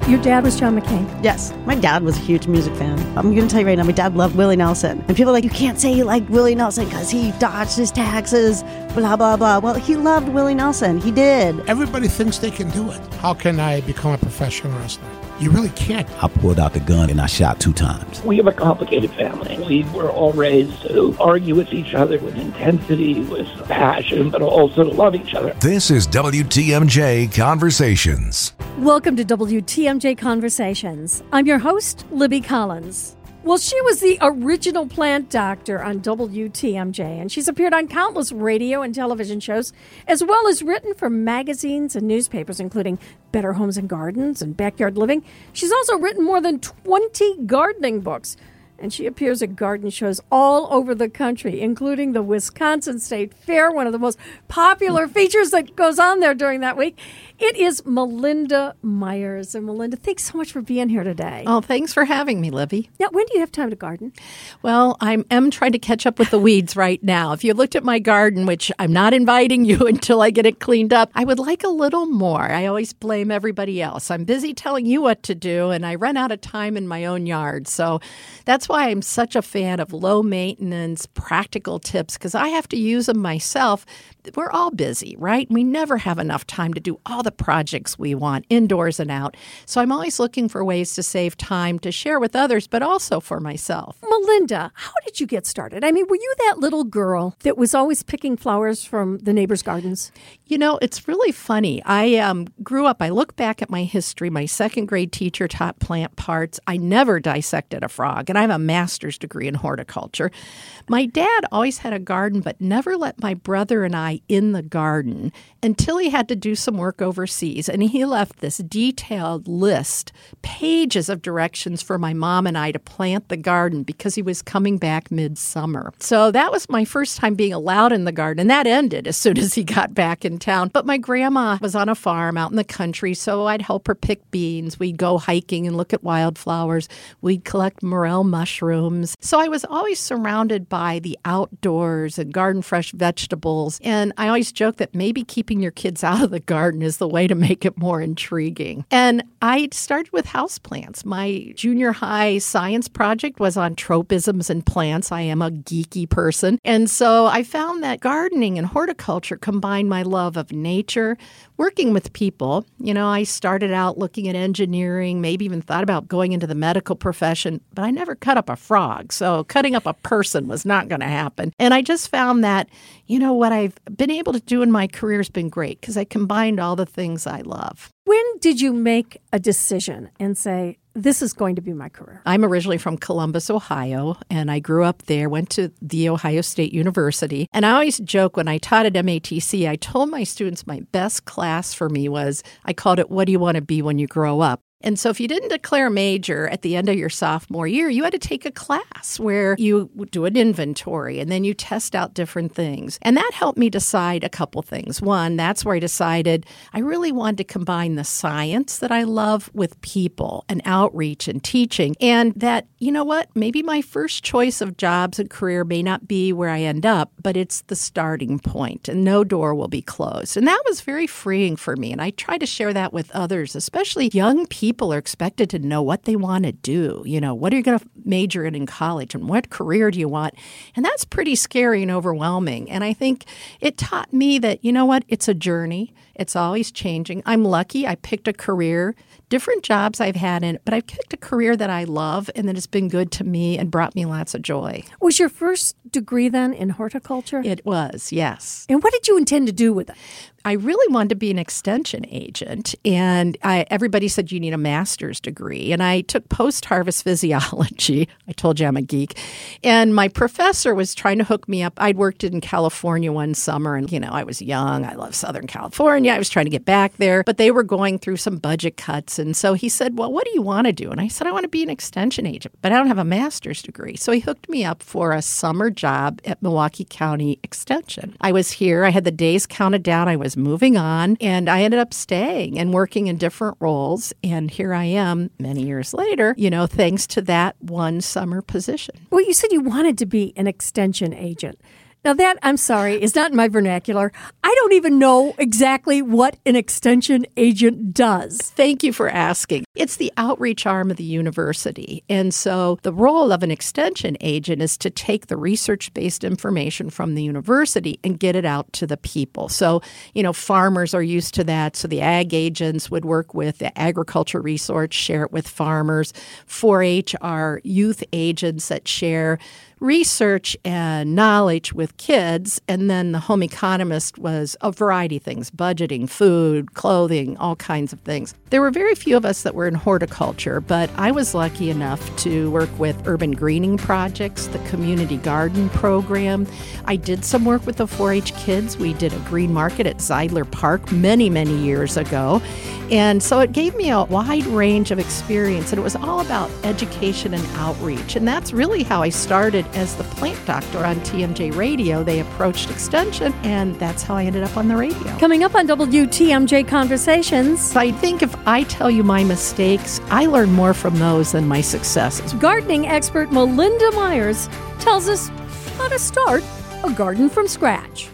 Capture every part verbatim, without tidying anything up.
Your dad was John McCain? Yes. My dad was a huge music fan. I'm going to tell you right now, my dad loved Willie Nelson. And people are like, you can't say you like Willie Nelson because he dodged his taxes, blah, blah, blah. Well, he loved Willie Nelson. He did. Everybody thinks they can do it. How can I become a professional wrestler? You really can't. I pulled out the gun and I shot two times. We have a complicated family. We were all raised to argue with each other with intensity, with passion, but also to love each other. This is W T M J Conversations. Welcome to W T M J Conversations. I'm your host, Libby Collins. Well, she was the original plant doctor on W T M J, and she's appeared on countless radio and television shows, as well as written for magazines and newspapers, including Better Homes and Gardens and Backyard Living. She's also written more than twenty gardening books, and she appears at garden shows all over the country, including the Wisconsin State Fair, one of the most popular features that goes on there during that week. It is Melinda Myers. And Melinda, thanks so much for being here today. Oh, thanks for having me, Libby. Now, when do you have time to garden? Well, I am trying to catch up with the weeds right now. If you looked at my garden, which I'm not inviting you until I get it cleaned up, I would like a little more. I always blame everybody else. I'm busy telling you what to do, and I run out of time in my own yard. So that's why I'm such a fan of low maintenance, practical tips, because I have to use them myself. We're all busy, right? We never have enough time to do all the projects we want, indoors and out. So I'm always looking for ways to save time to share with others, but also for myself. Melinda, how did you get started? I mean, were you that little girl that was always picking flowers from the neighbors' gardens? You know, it's really funny. I um, grew up, I look back at my history. My second grade teacher taught plant parts. I never dissected a frog, and I have a master's degree in horticulture. My dad always had a garden, but never let my brother and I in the garden until he had to do some work overseas. And he left this detailed list, pages of directions for my mom and I to plant the garden because he was coming back midsummer. So that was my first time being allowed in the garden. And that ended as soon as he got back in town. But my grandma was on a farm out in the country, so I'd help her pick beans. We'd go hiking and look at wildflowers. We'd collect morel mushrooms. So I was always surrounded by the outdoors and garden fresh vegetables. And I always joke that maybe keeping your kids out of the garden is the way to make it more intriguing. And I started with houseplants. My junior high science project was on tropisms and plants. I am a geeky person. And so I found that gardening and horticulture combined my love of nature, working with people. You know, I started out looking at engineering, maybe even thought about going into the medical profession, but I never cut up a frog. So cutting up a person was not going to happen. And I just found that, you know, what I've been able to do in my career has been great because I combined all the things I love. When did you make a decision and say, this is going to be my career? I'm originally from Columbus, Ohio, and I grew up there, went to The Ohio State University. And I always joke when I taught at M A T C, I told my students my best class for me was, I called it, what do you want to be when you grow up? And so if you didn't declare a major at the end of your sophomore year, you had to take a class where you do an inventory and then you test out different things. And that helped me decide a couple things. One, that's where I decided I really wanted to combine the science that I love with people and outreach and teaching. And that, you know what, maybe my first choice of jobs and career may not be where I end up, but it's the starting point and no door will be closed. And that was very freeing for me. And I try to share that with others, especially young people. People are expected to know what they want to do. You know, what are you going to major in in college and what career do you want? And that's pretty scary and overwhelming. And I think it taught me that, you know what, it's a journey. It's always changing. I'm lucky. I picked a career, different jobs I've had in it, but I've picked a career that I love and that has been good to me and brought me lots of joy. Was your first degree then in horticulture? It was, yes. And what did you intend to do with it? I really wanted to be an extension agent, and I, everybody said you need a master's degree. And I took post-harvest physiology. I told you I'm a geek. And my professor was trying to hook me up. I'd worked in California one summer, and, you know, I was young. I love Southern California. I was trying to get back there, but they were going through some budget cuts. And so he said, well, what do you want to do? And I said, I want to be an extension agent, but I don't have a master's degree. So he hooked me up for a summer job at Milwaukee County Extension. I was here. I had the days counted down. I was moving on, and I ended up staying and working in different roles. And here I am many years later, you know, thanks to that one summer position. Well, you said you wanted to be an extension agent. Now that, I'm sorry, is not in my vernacular. I don't even know exactly what an extension agent does. Thank you for asking. It's the outreach arm of the university. And so the role of an extension agent is to take the research-based information from the university and get it out to the people. So, you know, farmers are used to that. So the ag agents would work with the agriculture resource, share it with farmers. four H are youth agents that share research and knowledge with kids. And then the home economist was a variety of things, budgeting, food, clothing, all kinds of things. There were very few of us that were in horticulture, but I was lucky enough to work with urban greening projects, the community garden program. I did some work with the four H kids. We did a green market at Zeidler Park many, many years ago. And so it gave me a wide range of experience, and it was all about education and outreach. And that's really how I started as the plant doctor on T M J Radio. They approached Extension, and that's how I ended up on the radio. Coming up on W T M J Conversations. So I think if I tell you my mistakes, I learn more from those than my successes. Gardening expert Melinda Myers tells us how to start a garden from scratch.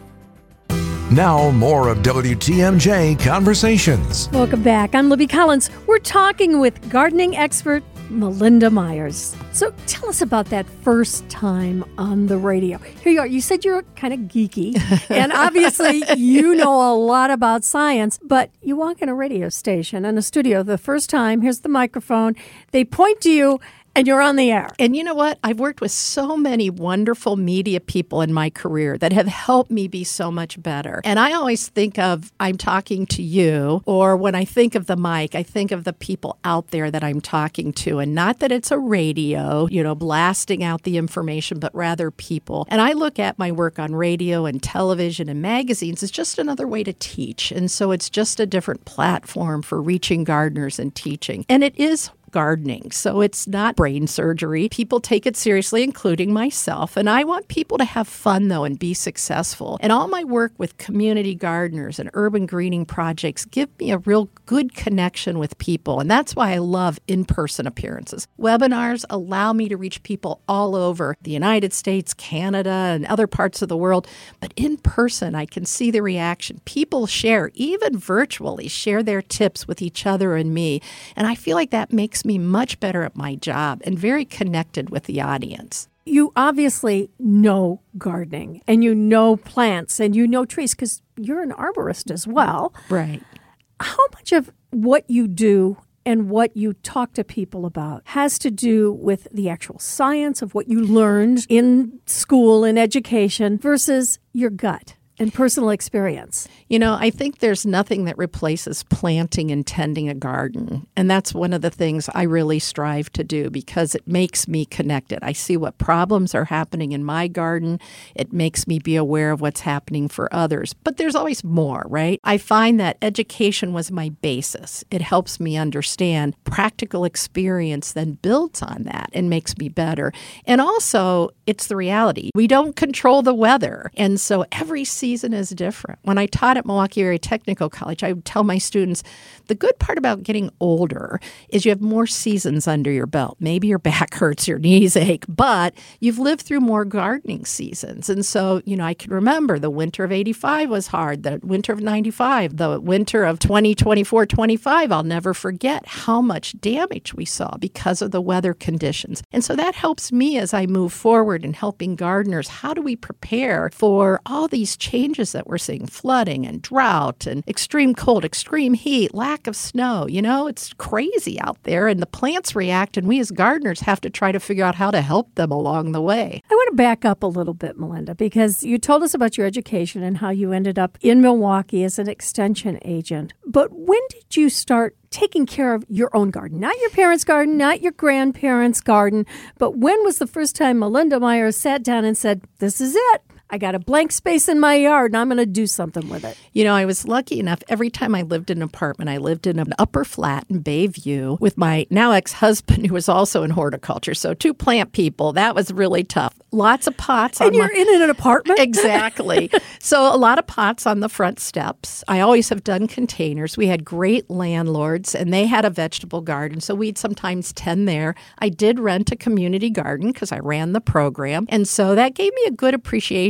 Now, more of W T M J Conversations. Welcome back. I'm Libby Collins. We're talking with gardening expert Melinda Myers. So tell us about that first time on the radio. Here you are. You said you're kind of geeky, and obviously you know a lot about science, but you walk in a radio station and a studio the first time, here's the microphone, they point to you, and you're on the air. And you know what? I've worked with so many wonderful media people in my career that have helped me be so much better. And I always think of, I'm talking to you, or when I think of the mic, I think of the people out there that I'm talking to. And not that it's a radio, you know, blasting out the information, but rather people. And I look at my work on radio and television and magazines as just another way to teach. And so it's just a different platform for reaching gardeners and teaching. And it is gardening. So it's not brain surgery. People take it seriously, including myself. And I want people to have fun, though, and be successful. And all my work with community gardeners and urban greening projects give me a real good connection with people. And that's why I love in-person appearances. Webinars allow me to reach people all over the United States, Canada, and other parts of the world. But in person, I can see the reaction. People share, even virtually, share their tips with each other and me. And I feel like that makes me much better at my job and very connected with the audience. You obviously know gardening, and you know plants, and you know trees, because you're an arborist as well. Right. How much of what you do and what you talk to people about has to do with the actual science of what you learned in school and education versus your gut and personal experience? You know, I think there's nothing that replaces planting and tending a garden. And that's one of the things I really strive to do because it makes me connected. I see what problems are happening in my garden. It makes me be aware of what's happening for others. But there's always more, right? I find that education was my basis. It helps me understand. Practical experience then builds on that and makes me better. And also, it's the reality. We don't control the weather. And so every season season is different. When I taught at Milwaukee Area Technical College, I would tell my students, the good part about getting older is you have more seasons under your belt. Maybe your back hurts, your knees ache, but you've lived through more gardening seasons. And so, you know, I can remember the winter of eighty-five was hard, the winter of ninety-five, the winter of twenty twenty-four twenty-five. I'll never forget how much damage we saw because of the weather conditions. And so that helps me as I move forward in helping gardeners. How do we prepare for all these changes? changes that we're seeing, flooding and drought and extreme cold, extreme heat, lack of snow. You know, it's crazy out there, and the plants react, and we as gardeners have to try to figure out how to help them along the way. I want to back up a little bit, Melinda, because you told us about your education and how you ended up in Milwaukee as an extension agent. But when did you start taking care of your own garden? Not your parents' garden, not your grandparents' garden, but when was the first time Melinda Myers sat down and said, this is it? I got a blank space in my yard, and I'm going to do something with it. You know, I was lucky enough. Every time I lived in an apartment, I lived in an upper flat in Bayview with my now ex-husband, who was also in horticulture. So two plant people. That was really tough. Lots of pots. And on you're my... in an apartment? Exactly. So a lot of pots on the front steps. I always have done containers. We had great landlords, and they had a vegetable garden. So we'd sometimes tend there. I did rent a community garden because I ran the program. And so that gave me a good appreciation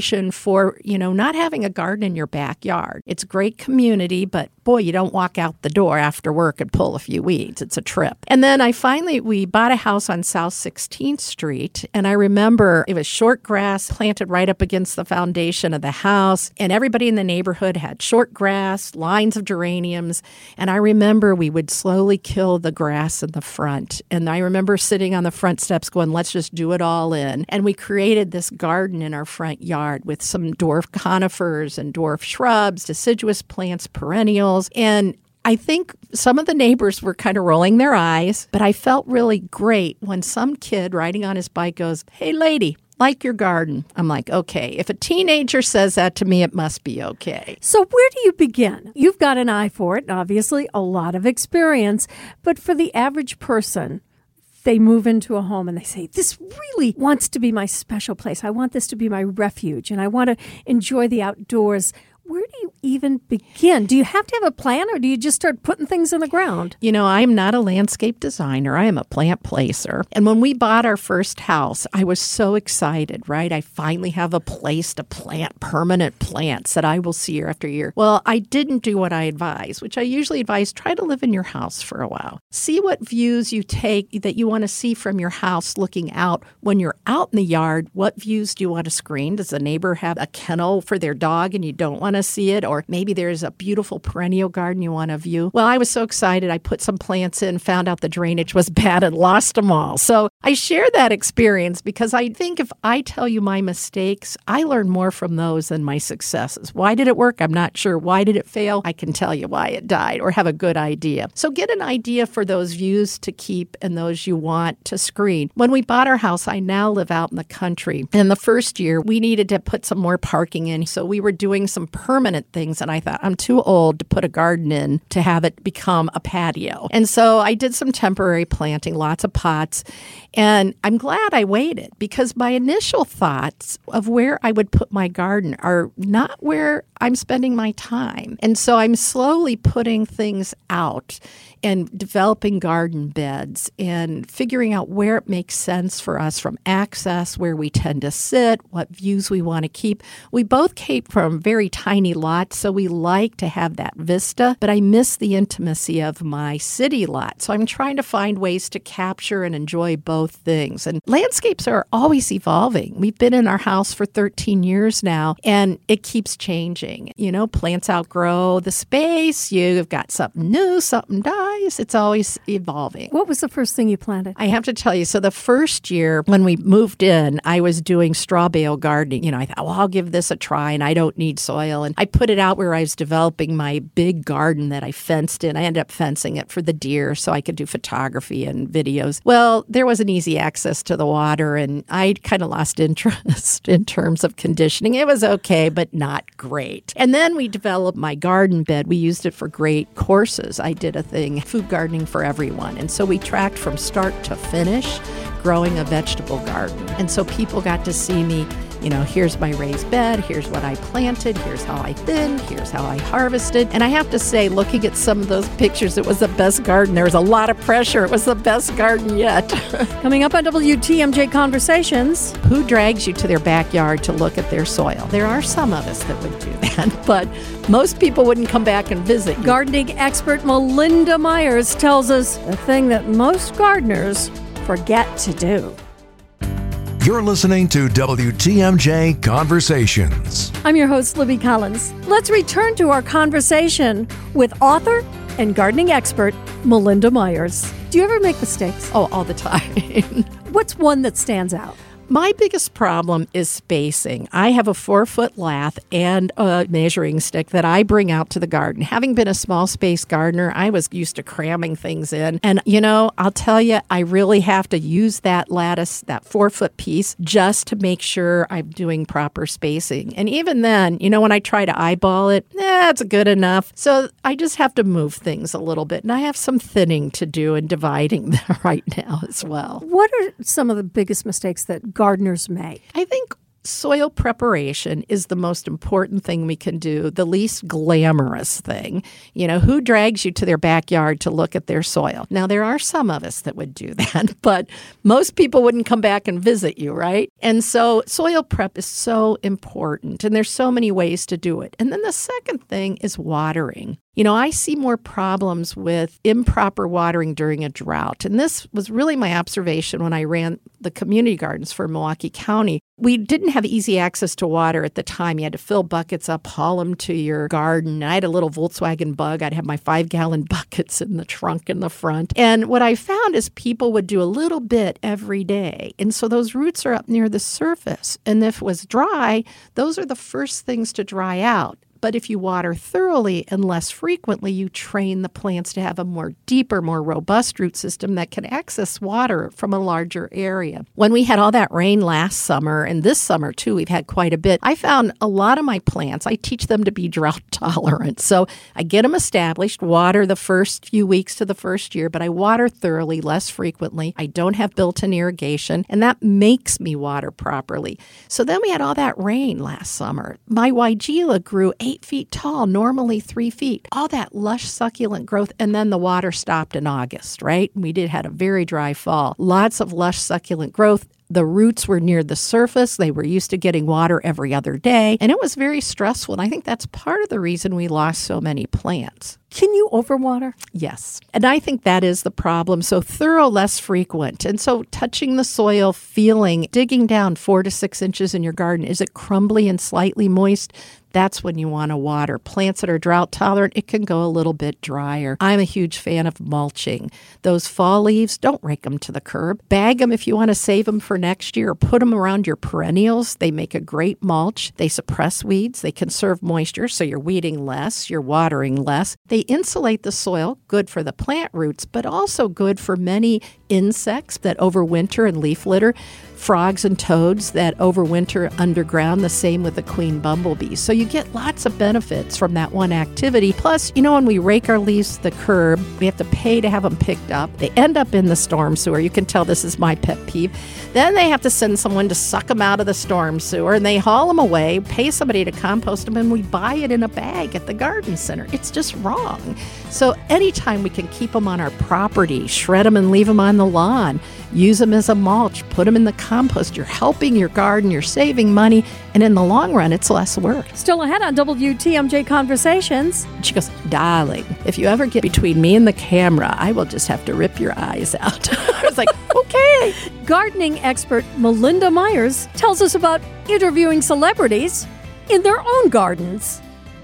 reputation for, you know, not having a garden in your backyard. It's a great community, but boy, you don't walk out the door after work and pull a few weeds. It's a trip. And then I finally, we bought a house on South sixteenth Street. And I remember it was short grass planted right up against the foundation of the house. And everybody in the neighborhood had short grass, lines of geraniums. And I remember we would slowly kill the grass in the front. And I remember sitting on the front steps going, let's just do it all in. And we created this garden in our front yard with some dwarf conifers and dwarf shrubs, deciduous plants, perennials. And I think some of the neighbors were kind of rolling their eyes, but I felt really great when some kid riding on his bike goes, hey, lady, like your garden. I'm like, okay, if a teenager says that to me, it must be okay. So where do you begin? You've got an eye for it, and obviously a lot of experience, but for the average person, they move into a home and they say, this really wants to be my special place. I want this to be my refuge, and I want to enjoy the outdoors. Where do you even begin? Do you have to have a plan, or do you just start putting things in the ground? You know, I'm not a landscape designer. I am a plant placer. And when we bought our first house, I was so excited, right? I finally have a place to plant permanent plants that I will see year after year. Well, I didn't do what I advise, which I usually advise, try to live in your house for a while. See what views you take that you want to see from your house looking out. When you're out in the yard, what views do you want to screen? Does the neighbor have a kennel for their dog and you don't want to see it? Or maybe there's a beautiful perennial garden you want to view. Well, I was so excited. I put some plants in, found out the drainage was bad, and lost them all. So I share that experience because I think if I tell you my mistakes, I learn more from those than my successes. Why did it work? I'm not sure. Why did it fail? I can tell you why it died or have a good idea. So get an idea for those views to keep and those you want to screen. When we bought our house, I now live out in the country. And the first year, we needed to put some more parking in. So we were doing some permanent things. And I thought, I'm too old to put a garden in to have it become a patio. And so I did some temporary planting, lots of pots. And I'm glad I waited because my initial thoughts of where I would put my garden are not where I'm spending my time. And so I'm slowly putting things out and developing garden beds and figuring out where it makes sense for us from access, where we tend to sit, what views we want to keep. We both came from very tiny lots, so we like to have that vista, but I miss the intimacy of my city lot. So I'm trying to find ways to capture and enjoy both things. And landscapes are always evolving. We've been in our house for thirteen years now, and it keeps changing. You know, plants outgrow the space. You've got something new, something dies. It's always evolving. What was the first thing you planted? I have to tell you, so the first year when we moved in, I was doing straw bale gardening. You know, I thought, well, I'll give this a try, and I don't need soil. And I put it out where I was developing my big garden that I fenced in. I ended up fencing it for the deer so I could do photography and videos. Well, there wasn't easy access to the water, and I kind of lost interest in terms of conditioning. It was okay, but not great. And then we developed my garden bed. We used it for great courses. I did a thing, food gardening for everyone. And so we tracked from start to finish growing a vegetable garden. And so people got to see me, you know, here's my raised bed, here's what I planted, here's how I thinned, here's how I harvested. And I have to say, looking at some of those pictures, it was the best garden. There was a lot of pressure. It was the best garden yet. Coming up on W T M J Conversations. Who drags you to their backyard to look at their soil? There are some of us that would do that, but most people wouldn't come back and visit you. Gardening expert Melinda Myers tells us the thing that most gardeners forget to do. You're listening to W T M J Conversations. I'm your host, Libby Collins. Let's return to our conversation with author and gardening expert Melinda Myers. Do you ever make mistakes? Oh, all the time. What's one that stands out? My biggest problem is spacing. I have a four-foot lath and a measuring stick that I bring out to the garden. Having been a small space gardener, I was used to cramming things in. And, you know, I'll tell you, I really have to use that lattice, that four-foot piece, just to make sure I'm doing proper spacing. And even then, you know, when I try to eyeball it, eh, it's good enough. So I just have to move things a little bit. And I have some thinning to do and dividing right now as well. What are some of the biggest mistakes that gardeners make? I think soil preparation is the most important thing we can do, the least glamorous thing. You know, who drags you to their backyard to look at their soil? Now, there are some of us that would do that, but most people wouldn't come back and visit you, right? And so soil prep is so important, and there's so many ways to do it. And then the second thing is watering. You know, I see more problems with improper watering during a drought. And this was really my observation when I ran the community gardens for Milwaukee County. We didn't have easy access to water at the time. You had to fill buckets up, haul them to your garden. I had a little Volkswagen Bug. I'd have my five-gallon buckets in the trunk in the front. And what I found is people would do a little bit every day. And so those roots are up near the surface. And if it was dry, those are the first things to dry out. But if you water thoroughly and less frequently, you train the plants to have a more deeper, more robust root system that can access water from a larger area. When we had all that rain last summer, and this summer too, we've had quite a bit, I found a lot of my plants, I teach them to be drought tolerant. So I get them established, water the first few weeks to the first year, but I water thoroughly, less frequently. I don't have built-in irrigation, and that makes me water properly. So then we had all that rain last summer. My Weigela grew eight feet tall, normally three feet. All that lush, succulent growth, and then the water stopped in August, right? We did had a very dry fall. Lots of lush, succulent growth. The roots were near the surface. They were used to getting water every other day, and it was very stressful. And I think that's part of the reason we lost so many plants. Can you overwater? Yes. And I think that is the problem. So thorough, less frequent. And so touching the soil, feeling, digging down four to six inches in your garden. Is it crumbly and slightly moist? That's when you want to water. Plants that are drought tolerant, it can go a little bit drier. I'm a huge fan of mulching. Those fall leaves, don't rake them to the curb. Bag them if you want to save them for next year, or put them around your perennials. They make a great mulch. They suppress weeds. They conserve moisture, so you're weeding less, you're watering less. They insulate the soil, good for the plant roots, but also good for many insects that overwinter in leaf litter, frogs and toads that overwinter underground, the same with the queen bumblebee. So you get lots of benefits from that one activity. Plus, you know, when we rake our leaves to the curb, we have to pay to have them picked up. They end up in the storm sewer. You can tell this is my pet peeve. Then they have to send someone to suck them out of the storm sewer, and they haul them away, pay somebody to compost them, and we buy it in a bag at the garden center. It's just wrong. So anytime we can keep them on our property, shred them and leave them on the lawn, use them as a mulch, put them in the compost, you're helping your garden, you're saving money, and in the long run, it's less work. Still ahead on W T M J Conversations. She goes, darling, if you ever get between me and the camera, I will just have to rip your eyes out. I was like, okay. Gardening expert Melinda Myers tells us about interviewing celebrities in their own gardens.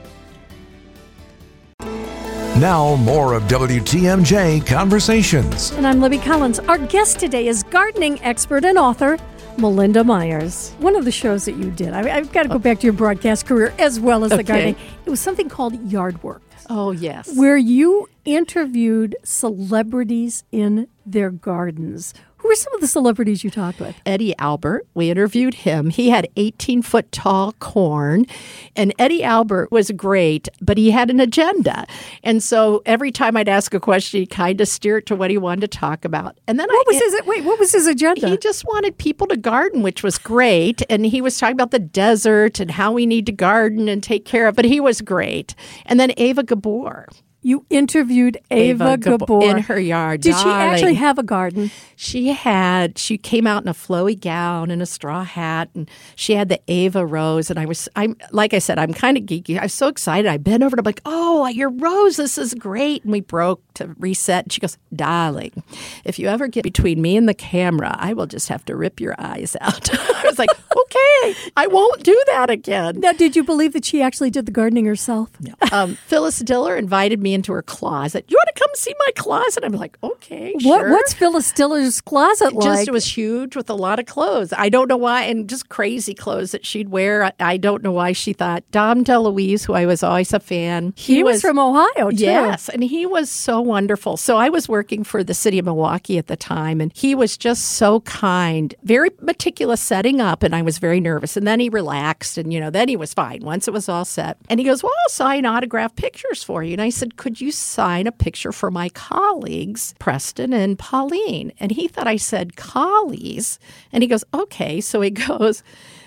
Now, more of W T M J Conversations. And I'm Libby Collins. Our guest today is gardening expert and author Melinda Myers. One of the shows that you did, I, I've got to go back to your broadcast career as well as okay. the gardening. It was something called Yard Work. Oh, yes. Where you interviewed celebrities in their gardens. Who were some of the celebrities you talked with? Eddie Albert. We interviewed him. He had eighteen-foot tall corn, and Eddie Albert was great, but he had an agenda. And so every time I'd ask a question, he kind of steered to what he wanted to talk about. And then what I, was his wait? What was his agenda? He just wanted people to garden, which was great. And he was talking about the desert and how we need to garden and take care of. But he was great. And then Ava Gabor. You interviewed Ava, Ava Gabor. Gabor in her yard. Did darling. she actually have a garden? She had. She came out in a flowy gown and a straw hat, and she had the Ava rose. And I was, I'm like I said, I'm kind of geeky. I was so excited. I bent over and I'm like, "Oh, your rose! This is great!" And we broke to reset. And she goes, "Darling, if you ever get between me and the camera, I will just have to rip your eyes out." I was like, "Okay, I won't do that again." Now, did you believe that she actually did the gardening herself? No. Um, Phyllis Diller invited me into her closet. You want to come see my closet? I'm like, okay, what, sure. What's Phyllis Diller's closet like? Just, it was huge with a lot of clothes. I don't know why, and just crazy clothes that she'd wear. I, I don't know why she thought. Dom DeLuise, who I was always a fan. He, he was, was from Ohio, too. Yes, and he was so wonderful. So I was working for the city of Milwaukee at the time, and he was just so kind, very meticulous setting up, and I was very nervous. And then he relaxed, and, you know, then he was fine once it was all set. And he goes, well, I'll sign autographed pictures for you. And I said, could you sign a picture for my colleagues, Preston and Pauline? And he thought I said collies. And he goes, okay. So he goes,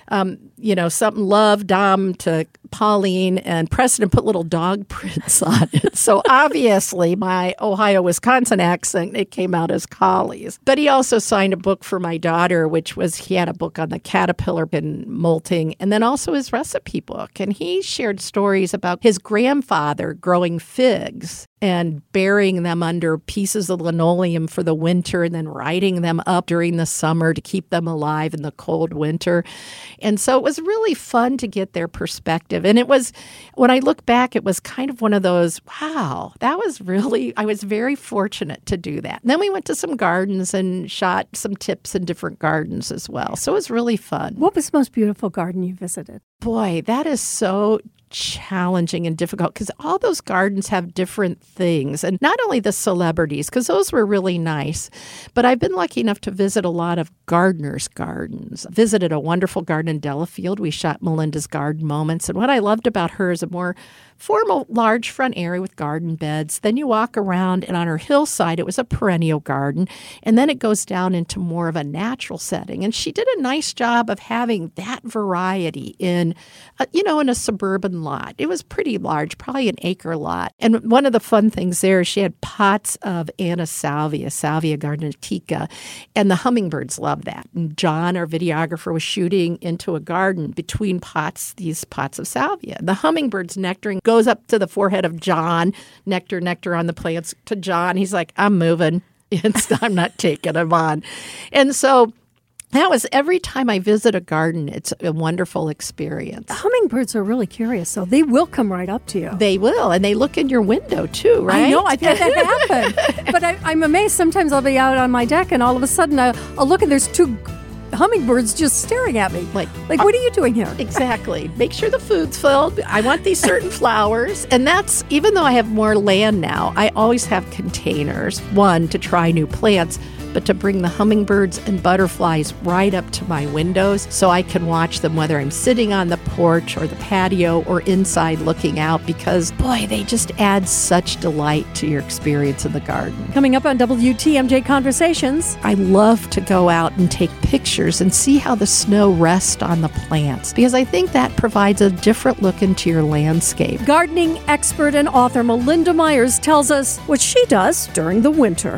um, you know, something love, Dom to Pauline, and Preston put little dog prints on it. So obviously my Ohio, Wisconsin accent, it came out as Collies. But he also signed a book for my daughter, which was, he had a book on the caterpillar and molting, and then also his recipe book. And he shared stories about his grandfather growing figs and burying them under pieces of linoleum for the winter and then riding them up during the summer to keep them alive in the cold winter. And so it was really fun to get their perspective. And it was, when I look back, it was kind of one of those, wow, that was really, I was very fortunate to do that. And then we went to some gardens and shot some tips in different gardens as well. So it was really fun. What was the most beautiful garden you visited? Boy, that is so challenging and difficult because all those gardens have different things, and not only the celebrities, because those were really nice, but I've been lucky enough to visit a lot of gardeners' gardens. Visited a wonderful garden in Delafield. We shot Melinda's Garden Moments, and what I loved about her is a more formal, large front area with garden beds. Then you walk around, and on her hillside, it was a perennial garden, and then it goes down into more of a natural setting. And she did a nice job of having that variety in, uh, you know, in a suburban lot. It was pretty large, probably an acre lot. And one of the fun things there is she had pots of Anna Salvia, Salvia gardentica, and the hummingbirds love that. And John, our videographer, was shooting into a garden between pots, these pots of salvia. The hummingbirds nectaring goes up to the forehead of John, nectar, nectar on the plants to John. He's like, I'm moving. It's, I'm not taking him on. And so that was every time I visit a garden, it's a wonderful experience. Hummingbirds are really curious, so they will come right up to you. They will, and they look in your window too, right? I know, I've had that happen. But I, I'm amazed. Sometimes I'll be out on my deck, and all of a sudden I'll, I'll look, and there's two hummingbirds just staring at me. Like, like, what are you doing here? Exactly. Make sure the food's filled. I want these certain flowers. And that's, even though I have more land now, I always have containers. One, to try new plants, but to bring the hummingbirds and butterflies right up to my windows so I can watch them whether I'm sitting on the porch or the patio or inside looking out, because, boy, they just add such delight to your experience in the garden. Coming up on W T M J Conversations. I love to go out and take pictures and see how the snow rests on the plants, because I think that provides a different look into your landscape. Gardening expert and author Melinda Myers tells us what she does during the winter.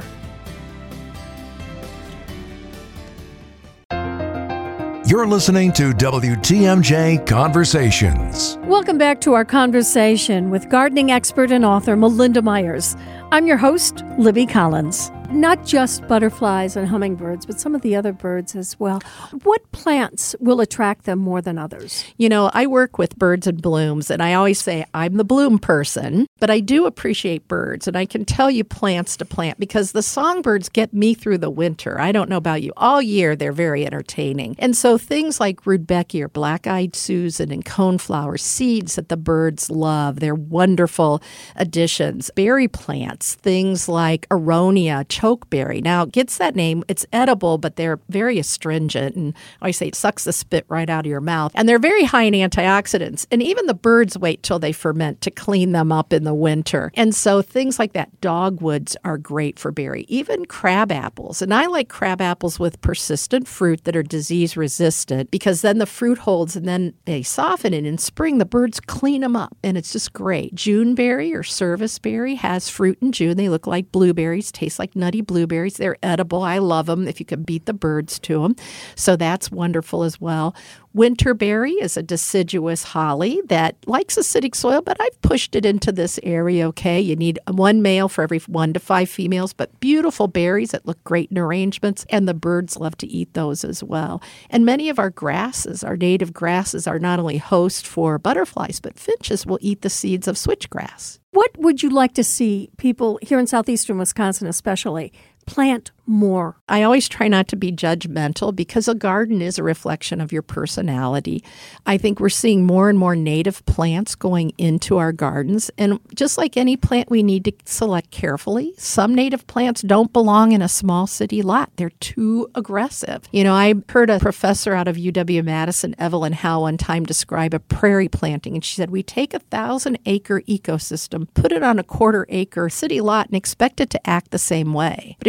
You're listening to W T M J Conversations. Welcome back to our conversation with gardening expert and author Melinda Myers. I'm your host, Libby Collins. Not just butterflies and hummingbirds, but some of the other birds as well. What plants will attract them more than others? You know, I work with birds and blooms, and I always say I'm the bloom person, but I do appreciate birds, and I can tell you plants to plant because the songbirds get me through the winter. I don't know about you. All year, they're very entertaining. And so things like Rudbeckia or black-eyed Susan and coneflower, seeds that the birds love, they're wonderful additions. Berry plants, things like aronia, chokeberry. Now, it gets that name. It's edible, but they're very astringent. And I say it sucks the spit right out of your mouth. And they're very high in antioxidants. And even the birds wait till they ferment to clean them up in the winter. And so things like that, dogwoods are great for berry. Even crab apples. And I like crab apples with persistent fruit that are disease resistant, because then the fruit holds and then they soften. And in spring, the birds clean them up. And it's just great. Juneberry or serviceberry has fruit in June. They look like blueberries, taste like nutty blueberries. They're edible. I love them if you can beat the birds to them. So that's wonderful as well. Winterberry is a deciduous holly that likes acidic soil, but I've pushed it into this area, okay? You need one male for every one to five females, but beautiful berries that look great in arrangements, and the birds love to eat those as well. And many of our grasses, our native grasses, are not only host for butterflies, but finches will eat the seeds of switchgrass. What would you like to see people here in southeastern Wisconsin especially plant more? I always try not to be judgmental because a garden is a reflection of your personality. I think we're seeing more and more native plants going into our gardens. And just like any plant, we need to select carefully. Some native plants don't belong in a small city lot. They're too aggressive. You know, I heard a professor out of U W-Madison, Evelyn Howe, one time describe a prairie planting. And she said, we take a thousand acre ecosystem, put it on a quarter acre city lot, and expect it to act the same way. But if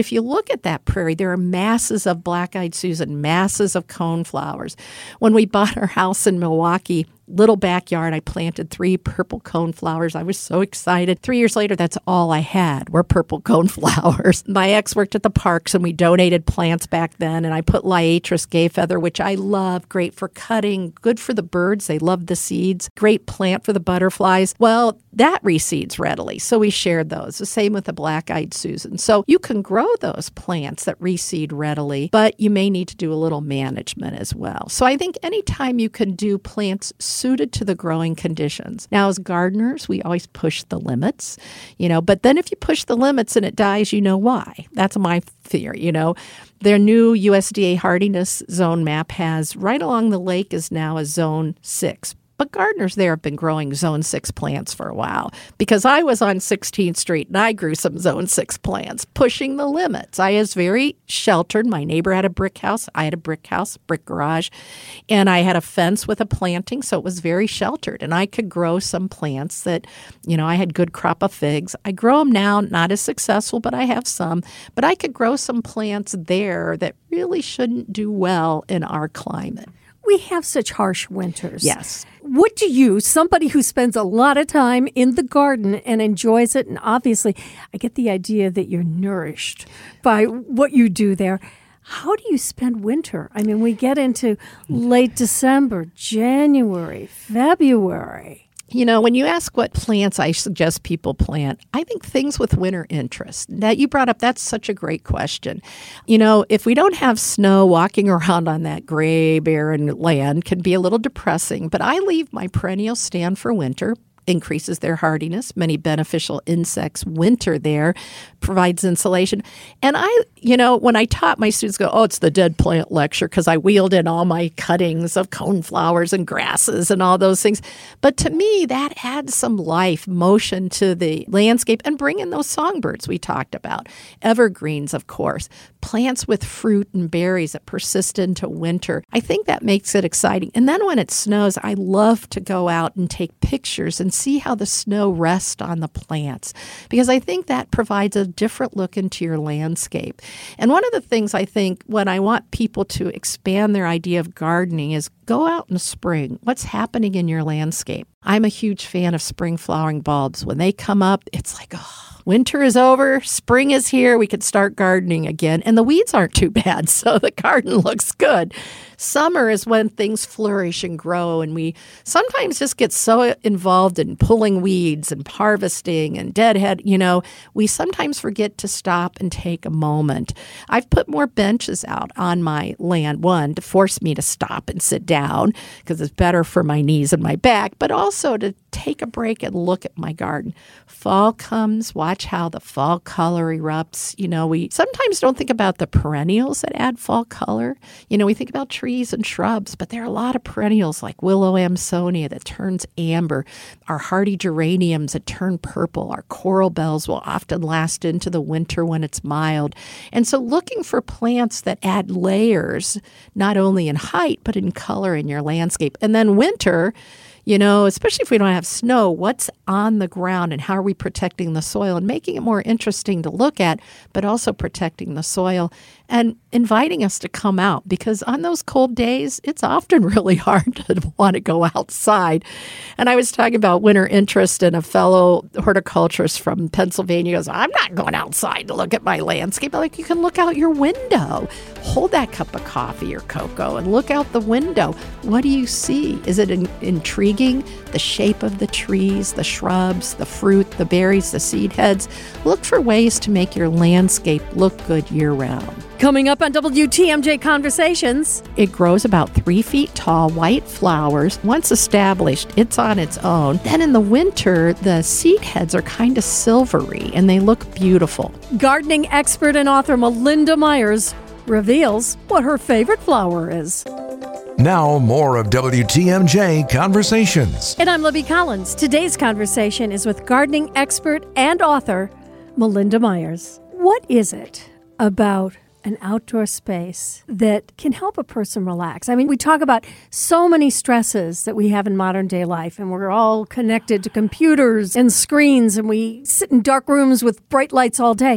if you look at that prairie, there are masses of black-eyed Susan, masses of coneflowers. When we bought our house in Milwaukee, little backyard, I planted three purple coneflowers. I was so excited. Three years later, that's all I had were purple coneflowers. My ex worked at the parks, and we donated plants back then, and I put Liatris gayfeather, which I love, great for cutting, good for the birds. They love the seeds, great plant for the butterflies. Well, that reseeds readily, so we shared those. The same with the black-eyed Susan. So you can grow those plants that reseed readily, but you may need to do a little management as well. So I think anytime you can do plants suited to the growing conditions. Now, as gardeners, we always push the limits, you know, but then if you push the limits and it dies, you know why. That's my fear, you know. Their new U S D A hardiness zone map has right along the lake is now a zone six. But gardeners there have been growing zone six plants for a while because I was on sixteenth Street and I grew some zone six plants, pushing the limits. I was very sheltered. My neighbor had a brick house. I had a brick house, brick garage, and I had a fence with a planting, so it was very sheltered. And I could grow some plants that, you know, I had good crop of figs. I grow them now, not as successful, but I have some. But I could grow some plants there that really shouldn't do well in our climate. We have such harsh winters. Yes. What do you, somebody who spends a lot of time in the garden and enjoys it, and obviously I get the idea that you're nourished by what you do there. How do you spend winter? I mean, we get into late December, January, February. You know, when you ask what plants I suggest people plant, I think things with winter interest. That you brought up, that's such a great question. You know, if we don't have snow, walking around on that gray, barren land can be a little depressing, but I leave my perennials stand for winter. Increases their hardiness. Many beneficial insects winter there, provides insulation. And I, you know, when I taught my students go, oh, it's the dead plant lecture because I wheeled in all my cuttings of coneflowers and grasses and all those things. But to me, that adds some life, motion to the landscape and bring in those songbirds we talked about. Evergreens, of course. Plants with fruit and berries that persist into winter. I think that makes it exciting. And then when it snows, I love to go out and take pictures and see how the snow rests on the plants, because I think that provides a different look into your landscape. And one of the things I think when I want people to expand their idea of gardening is go out in spring. What's happening in your landscape? I'm a huge fan of spring flowering bulbs. When they come up, it's like, oh, winter is over, spring is here, we can start gardening again. And the weeds aren't too bad, so the garden looks good. Summer is when things flourish and grow, and we sometimes just get so involved in pulling weeds and harvesting and deadhead, you know, we sometimes forget to stop and take a moment. I've put more benches out on my land, one, to force me to stop and sit down because it's better for my knees and my back, but also to take a break and look at my garden. Fall comes, watch how the fall color erupts. You know, we sometimes don't think about the perennials that add fall color. You know, we think about trees and shrubs, but there are a lot of perennials like willow amsonia that turns amber, our hardy geraniums that turn purple, our coral bells will often last into the winter when it's mild. And so looking for plants that add layers, not only in height, but in color in your landscape. And then winter, you know, especially if we don't have snow, what's on the ground and how are we protecting the soil and making it more interesting to look at, but also protecting the soil and inviting us to come out, because on those cold days, it's often really hard to want to go outside. And I was talking about winter interest, and a fellow horticulturist from Pennsylvania goes, I'm not going outside to look at my landscape. I'm like, you can look out your window. Hold that cup of coffee or cocoa and look out the window. What do you see? Is it in- intriguing? The shape of the trees, the shrubs, the fruit, the berries, the seed heads. Look for ways to make your landscape look good year-round. Coming up on W T M J Conversations. It grows about three feet tall, white flowers. Once established, it's on its own. Then in the winter, the seed heads are kind of silvery and they look beautiful. Gardening expert and author Melinda Myers reveals what her favorite flower is. Now, more of W T M J Conversations. And I'm Libby Collins. Today's conversation is with gardening expert and author Melinda Myers. What is it about an outdoor space that can help a person relax? I mean, we talk about so many stresses that we have in modern day life, and we're all connected to computers and screens, and we sit in dark rooms with bright lights all day.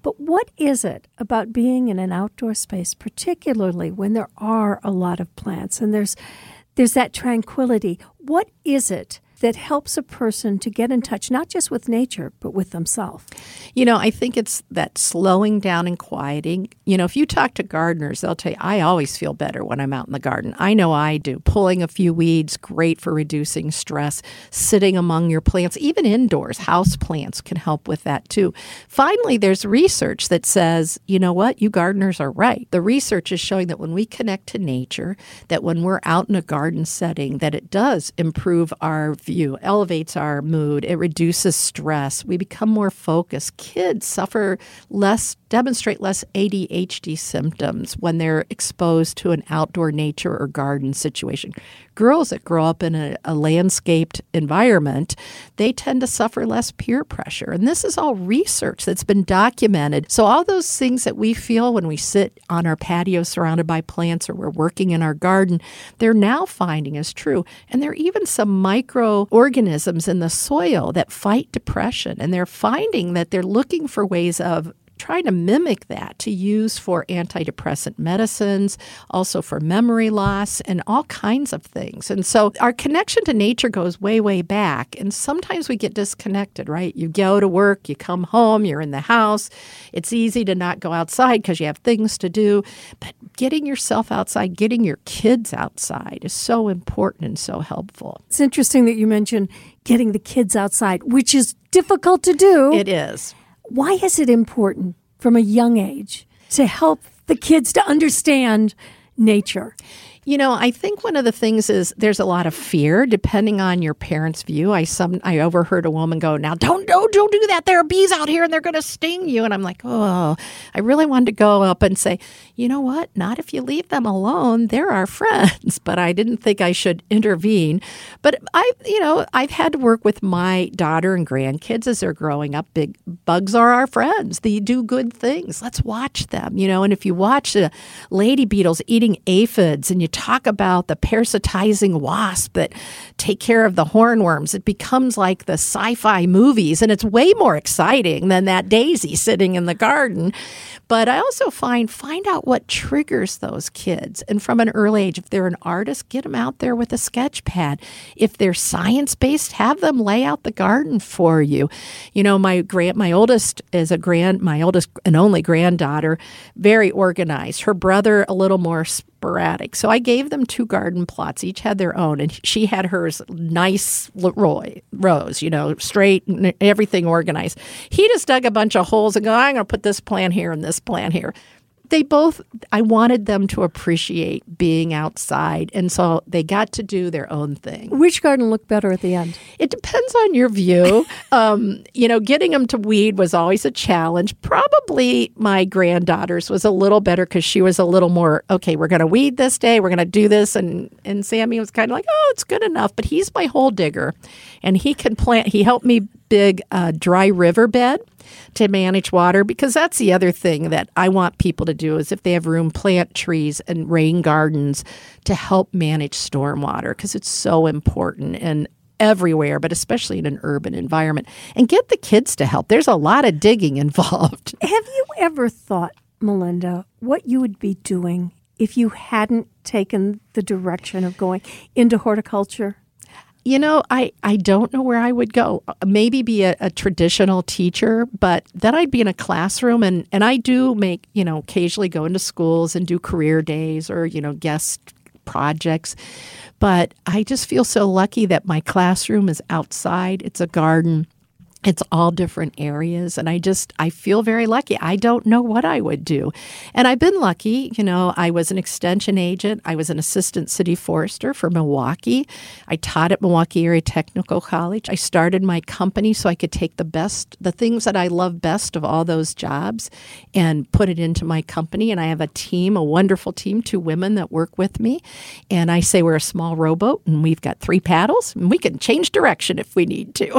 But what is it about being in an outdoor space, particularly when there are a lot of plants and there's there's that tranquility? What is it that helps a person to get in touch, not just with nature, but with themselves? You know, I think it's that slowing down and quieting. You know, if you talk to gardeners, they'll tell you, I always feel better when I'm out in the garden. I know I do. Pulling a few weeds, great for reducing stress. Sitting among your plants, even indoors, house plants can help with that too. Finally, there's research that says, you know what, you gardeners are right. The research is showing that when we connect to nature, that when we're out in a garden setting, that it does improve our view, elevates our mood, it reduces stress, we become more focused. Kids suffer less, demonstrate less A D H D symptoms when they're exposed to an outdoor nature or garden situation. Girls that grow up in a, a landscaped environment, they tend to suffer less peer pressure. And this is all research that's been documented. So all those things that we feel when we sit on our patio surrounded by plants or we're working in our garden, they're now finding is true. And there are even some microorganisms in the soil that fight depression. And they're finding that they're looking for ways of trying to mimic that to use for antidepressant medicines, also for memory loss and all kinds of things. And so our connection to nature goes way, way back. And sometimes we get disconnected, right? You go to work, you come home, you're in the house. It's easy to not go outside because you have things to do. But getting yourself outside, getting your kids outside is so important and so helpful. It's interesting that you mentioned getting the kids outside, which is difficult to do. It is. Why is it important from a young age to help the kids to understand nature? You know, I think one of the things is there's a lot of fear depending on your parents' view. I some I overheard a woman go, now don't, don't, don't do that. There are bees out here and they're going to sting you. And I'm like, oh, I really wanted to go up and say, you know what? Not if you leave them alone. They're our friends. But I didn't think I should intervene. But I, you know, I've had to work with my daughter and grandkids as they're growing up. Big bugs are our friends. They do good things. Let's watch them, you know. And if you watch the lady beetles eating aphids and you talk about the parasitizing wasp that take care of the hornworms, it becomes like the sci-fi movies, and it's way more exciting than that daisy sitting in the garden. But I also find, find out what triggers those kids. And from an early age, if they're an artist, get them out there with a sketch pad. If they're science-based, have them lay out the garden for you. You know, my grand, my oldest is a grand, my oldest and only granddaughter, very organized. Her brother, a little more sporadic. So I gave them two garden plots. Each had their own. And she had hers nice roy, rows, you know, straight, everything organized. He just dug a bunch of holes and go, I'm going to put this plant here and this plant here. They both, I wanted them to appreciate being outside. And so they got to do their own thing. Which garden looked better at the end? It depends on your view. um, you know, getting them to weed was always a challenge. Probably my granddaughter's was a little better because she was a little more, okay, we're going to weed this day. We're going to do this. And, and Sammy was kind of like, oh, it's good enough. But he's my hole digger. And he can plant, he helped me dig a dry riverbed to manage water, because that's the other thing that I want people to do is if they have room, plant trees and rain gardens to help manage stormwater, because it's so important and everywhere, but especially in an urban environment. And get the kids to help. There's a lot of digging involved. Have you ever thought, Melinda, what you would be doing if you hadn't taken the direction of going into horticulture? You know, I, I don't know where I would go. Maybe be a, a traditional teacher, but then I'd be in a classroom. And, and I do make, you know, occasionally go into schools and do career days or, you know, guest projects. But I just feel so lucky that my classroom is outside. It's a garden. It's all different areas. And I just, I feel very lucky. I don't know what I would do. And I've been lucky. You know, I was an extension agent. I was an assistant city forester for Milwaukee. I taught at Milwaukee Area Technical College. I started my company so I could take the best, the things that I love best of all those jobs and put it into my company. And I have a team, a wonderful team, two women that work with me. And I say we're a small rowboat and we've got three paddles and we can change direction if we need to.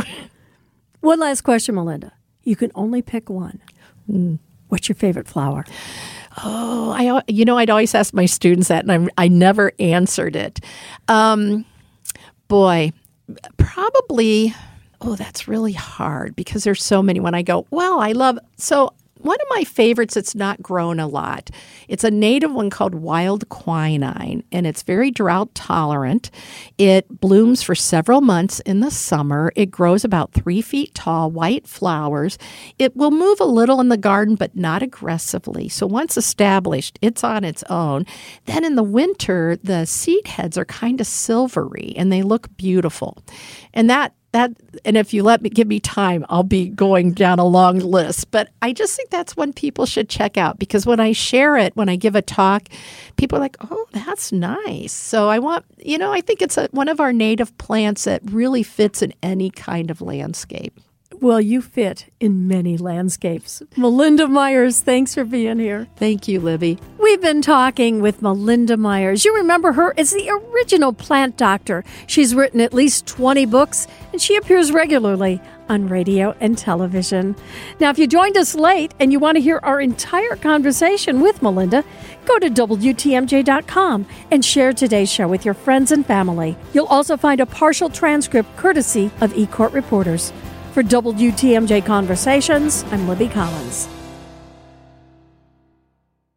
One last question, Melinda. You can only pick one. Mm. What's your favorite flower? Oh, I you know, I'd always ask my students that, and I, I never answered it. Um, boy, probably, oh, that's really hard because there's so many. When I go, well, I love, so one of my favorites that's not grown a lot. It's a native one called wild quinine, and it's very drought tolerant. It blooms for several months in the summer. It grows about three feet tall, white flowers. It will move a little in the garden, but not aggressively. So once established, it's on its own. Then in the winter, the seed heads are kind of silvery, and they look beautiful. And that That, and if you let me give me time, I'll be going down a long list. But I just think that's one people should check out, because when I share it, when I give a talk, people are like, oh, that's nice. So I want, you know, I think it's a, one of our native plants that really fits in any kind of landscape. Well, you fit in many landscapes. Melinda Myers, thanks for being here. Thank you, Libby. We've been talking with Melinda Myers. You remember her as the original plant doctor. She's written at least twenty books, and she appears regularly on radio and television. Now, if you joined us late and you want to hear our entire conversation with Melinda, go to W T M J dot com and share today's show with your friends and family. You'll also find a partial transcript courtesy of eCourt Reporters. For W T M J Conversations, I'm Libby Collins.